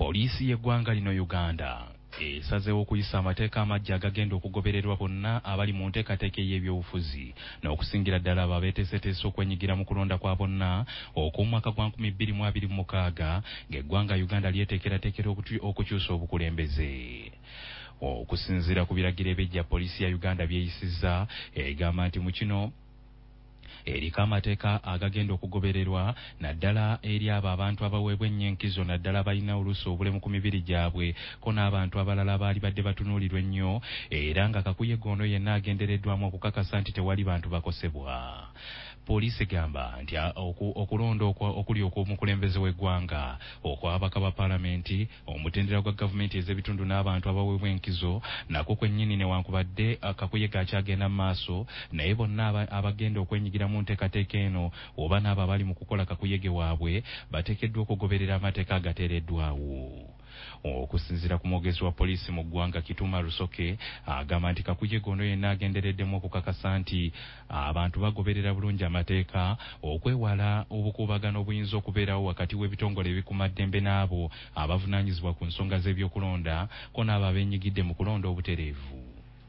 Poliisi y'eggwanga lino Uganda esazeewo okuyisa amateeka amagya agagenda okugobererwa bonna abali mu nteekateeka y'ebyobufuzi n'okusingira ddala abo abeeteeseteese okwenyigira mu kulonda kwa bonna okw'omwaka gwa 2026 ng'eggwanga Uganda lyeteekerateekera okukyusa obukulembeze. Okusinziira ku biragiro ebijja poliisi ya Uganda byeyisizza egamba nti mu kino eriko amateeka agagenda okugobererwa naddala eri abo abantu abaweebwa ennyenkizo naddala balina oluusi obulemu ku mibiri gyabwe ko n'abantu abalala baali badde batunuulirwa ennyo era nga kakuyege ono yenna agendereddwamu okukakasa nti tewali bantu bakosebwa. Poliisi egamba nti okulonda okuli okw'omukulembeze w'eggwanga okw'ababaka ba paalamenti omutendera gwa gavumenti ez'ebitundu n'abantu abaweebwa enkizo nako kwennyini newankubadde kakuyege akyagenda mu maaso naye bonna abagenda okwenyigira mu nteekateeka eno oba n'abo abali mu kukola kakuyege waabwe bateekeddwa okugoberera amateeka agateereddwawo. Okusinziira ku mwogezi wa poliisi mu ggwanga Kituma Lusoke agamba nti kakuyege ono yenna agendereddemu okukakasa nti abantu bagoberera bulungi amateeka okwewala obukuubagano obuyinza okubeerawo wakati w'ebitongole ebikuumaddembe n'abo abavunaanyizibwa ku nsonga z'ebyokulonda ko n'abo abeenyigidde mu kulonda obutereevu.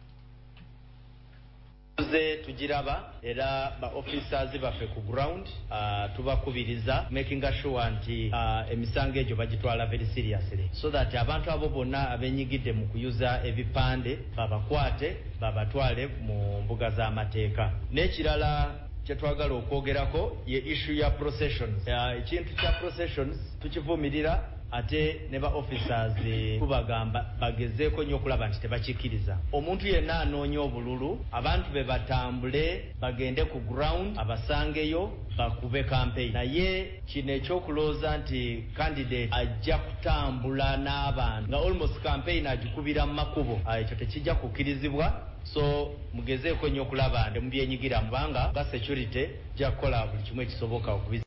Tugiraba era ba officers baffe ku ground tubakubiriza making sure nti emisango egyo bagitwala very seriously so that abantu abo bonna abenyigidde mu kuyuza ebipande babakwate babatwale mu mbuga z'amateeka. N'ekirala kyetwagala okwogerako ye issue ya processions. Ekintu kya processions tukivumirira ate ne ba officers tubagamba bagezeeko nnyo okulaba nti tebakikkiriza. Omuntu yenna anoonya obululu abantu be batambule bagende ku ground abasangeyo bakube campaign. Naye kino ekyokulooza nti candidate ajja kutambula n'abantu nga almost campaign agikubira mu makubo ekyo tekijja kukkirizibwa. So mugezeeko nnyo okulaba nti mubyenyigiramu kubanga nga security jja kukola buli kimu ekisoboka okubiza